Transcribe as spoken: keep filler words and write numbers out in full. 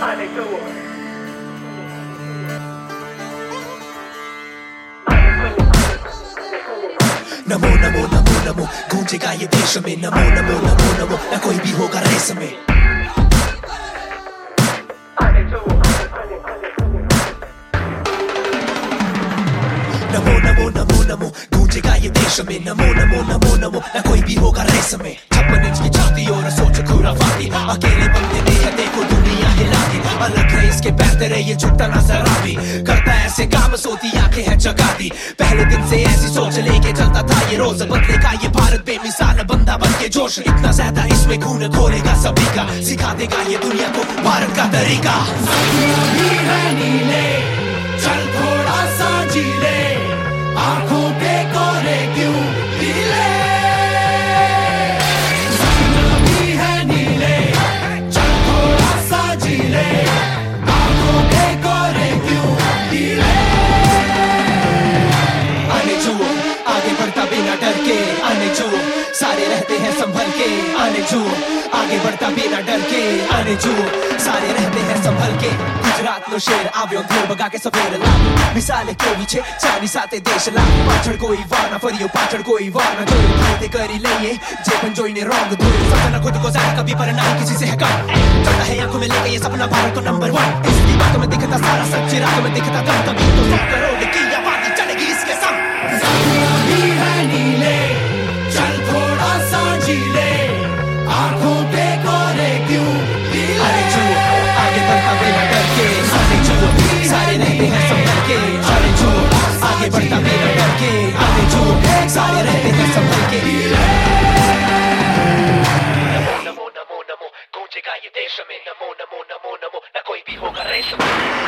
आने दो। नमो नमो नमो नमो गूंजेगा ये देश में, नमो नमो नमो नमो ना कोई भी होगा रेस में। नमो नमो नमो नमो गूंजेगा ये देश में, नमो नमो नमो नमो ना कोई भी होगा रेस में। छप्पन इंच की छाती और सोच खुराफाती, अकेले बंदे ने है देखो दुनिया हिलाती। अलग है इसके पैर तेरे ये झुकता नजर आती, करता ऐसे काम सोती आंखें है जगाती। पहले दिन से ऐसी सोच लेके चलता था ये रोज, बदलेगा ये भारत बेमिसाल बंदा बन के जोश। इतना ज्यादा इसमें खून खोलेगा सभी का, सिखा देगा ये दुनिया को भारत का तरीका। नीले चल थोड़ा सा जीले, आंखों के कोरे क्यों पीले। सपना भी है नीले चल थोड़ा सा जीले, आंखों के कोरे क्यों पीले। आने जो आगे बढ़ता बिना डर के, आने जो सारे रहते हैं संभल के। आने जो आगे बढ़ता बिना डर के, आने जो सारे रहते हैं संभल के। गुजरात नो शेर આવ્યો ધોળ બગા કે સફેર લાગ, મિસાલે કેવી છે ચાની સાથે દેશ લાગ। પાછળ કોઈ વાર ના ફર્યો, પાછળ કોઈ વાર ના જોયું, ફાયદે કરી લઈએ જે પણ જોઈને રોંગ ધોયું। सपना खुद को ज़ाहिर कभी पर नहीं किसी से है कम, चलता है आंखों में लेके ये सपना भारत को नंबर वन। इसकी बातों में दिखता सारा सच्ची रातों में दिखता दम, कभी तो सौ करोड़ की आवाज़ चलेगी इसके संग। सपना भी है नीले चल थोड़ा सा जीले, आंखों पे कोरे क्यों पीले। अरे जो आगे बढ़ता बिना डर के, अरे जो सारे रहते हैं संभल के। अरे जो आगे बढ़ता बिना डर के, अरे जो सारे रहते हैं संभल के। नमो नमो नमो नमो गूंजेगा ये देश में, नमो नमो नमो नमो ना कोई भी होगा रेस में।